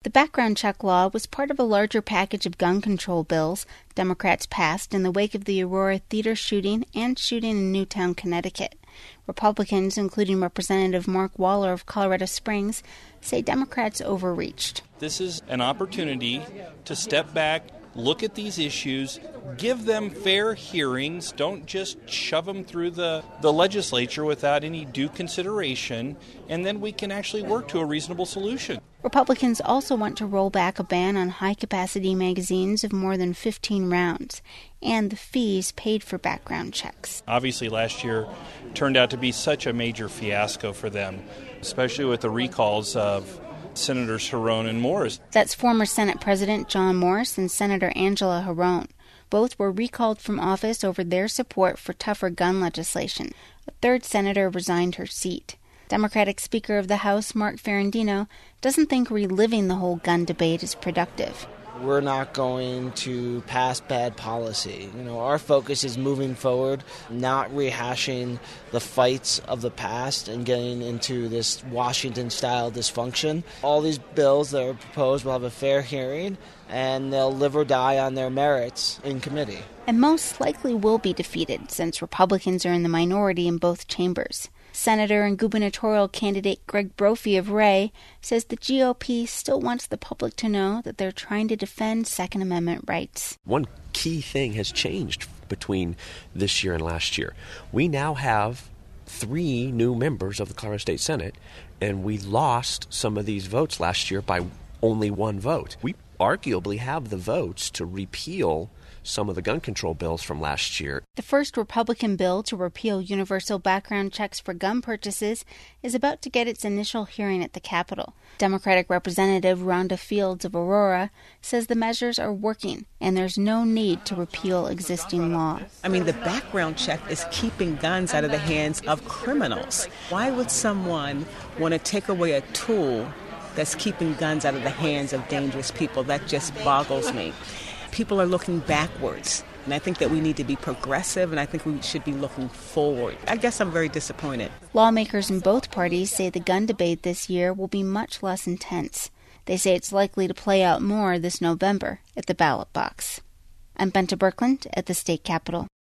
The background check law was part of a larger package of gun control bills Democrats passed in the wake of the Aurora theater shooting and shooting in Newtown, Connecticut. Republicans, including Representative Mark Waller of Colorado Springs, say Democrats overreached. This is an opportunity to step back, look at these issues, give them fair hearings, don't just shove them through the legislature without any due consideration, and then we can actually work to a reasonable solution. Republicans also want to roll back a ban on high-capacity magazines of more than 15 rounds and the fees paid for background checks. Obviously, last year turned out to be such a major fiasco for them, especially with the recalls of Senators Hurron and Morris. That's former Senate President John Morris and Senator Angela Hurron. Both were recalled from office over their support for tougher gun legislation. A third senator resigned her seat. Democratic Speaker of the House, Mark Ferrandino, doesn't think reliving the whole gun debate is productive. We're not going to pass bad policy. Our focus is moving forward, not rehashing the fights of the past and getting into this Washington-style dysfunction. All these bills that are proposed will have a fair hearing, and they'll live or die on their merits in committee. And most likely will be defeated, since Republicans are in the minority in both chambers. Senator and gubernatorial candidate Greg Brophy of Wray says the GOP still wants the public to know that they're trying to defend Second Amendment rights. One key thing has changed between this year and last year. We now have 3 new members of the Colorado State Senate, and we lost some of these votes last year by only 1 vote. We arguably have the votes to repeal some of the gun control bills from last year. The first Republican bill to repeal universal background checks for gun purchases is about to get its initial hearing at the Capitol. Democratic Representative Rhonda Fields of Aurora says the measures are working and there's no need to repeal existing law. The background check is keeping guns out of the hands of criminals. Why would someone want to take away a tool that's keeping guns out of the hands of dangerous people? That just boggles me. People are looking backwards, and I think that we need to be progressive, and I think we should be looking forward. I guess I'm very disappointed. Lawmakers in both parties say the gun debate this year will be much less intense. They say it's likely to play out more this November at the ballot box. I'm Bente Birkeland at the state capitol.